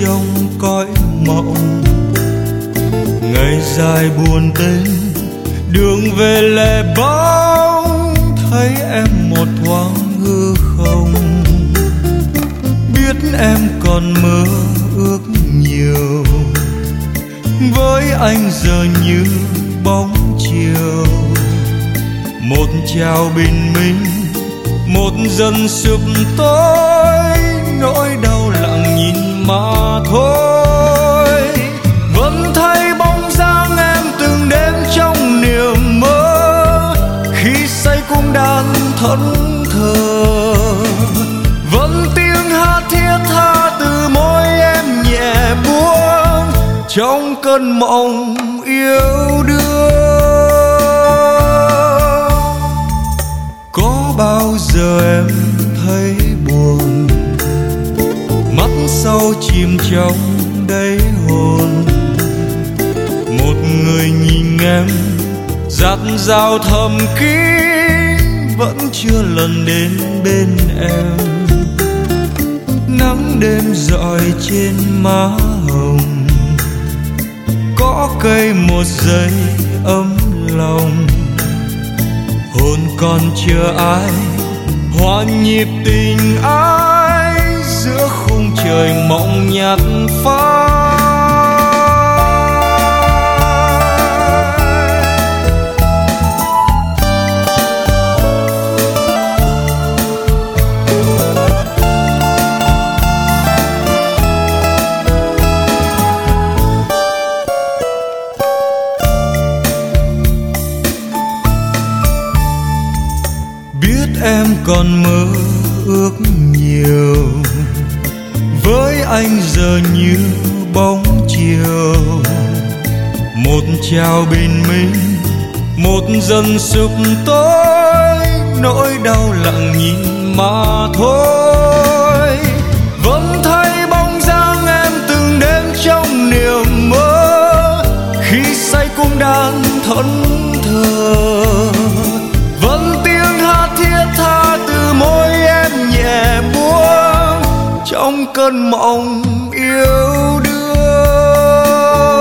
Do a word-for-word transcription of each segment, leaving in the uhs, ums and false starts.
trong cõi mộng. Ngày dài buồn tênh, đường về lẻ bóng, thấy em một thoáng hư không. Biết em còn mơ ước nhiều, với anh giờ như bóng chiều. Một chào bình minh, một dần sụp tối, nỗi đau lặng nhìn mà thôi. Vẫn thấy bóng dáng em từng đêm trong niềm mơ, khi say cung đàn thẫn thờ. Vẫn tiếng hát thiết tha từ môi em nhẹ buông, trong cơn mộng yêu đương. Có bao giờ em thấy buồn, mắt sau chìm trong đáy hồn. Một người nhìn em dạt dào thầm kín, vẫn chưa lần đến bên em. Nắng đêm rọi trên má hồng, có cây một giây ấm lòng. Hồn còn chờ ai, hòa nhịp tình ai, giữa khung trời mộng nhạt phai. Em còn mơ ước nhiều, với anh giờ như bóng chiều. Một chào bình minh, một dần sụp tối, nỗi đau lặng nhìn mà thôi. Vẫn thấy bóng dáng em từng đêm trong niềm mơ, khi say cung đàn thẫn thờ. Vẫn tiếng hát thiết tha từ môi em nhẹ buông, trong cơn mộng yêu đương.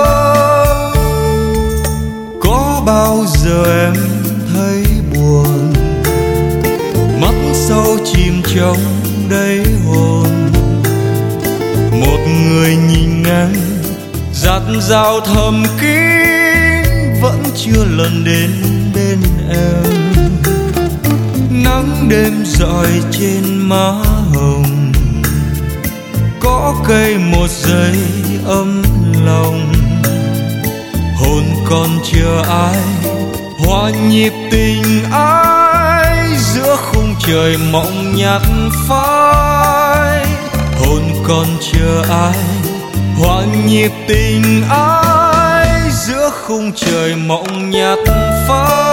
Có bao giờ em thấy buồn, mắt sâu chìm trong đáy hồn. Một người nhìn em dạt dào thầm kín, vẫn chưa lần đến bên em. Nắng đêm rọi trên má hồng, có cây một giây ấm lòng. Hồn còn chờ ai, hòa nhịp tình ai, giữa khung trời mộng nhạt phai. Hồn còn chờ ai, hòa nhịp tình ai, giữa khung trời mộng nhạt phai.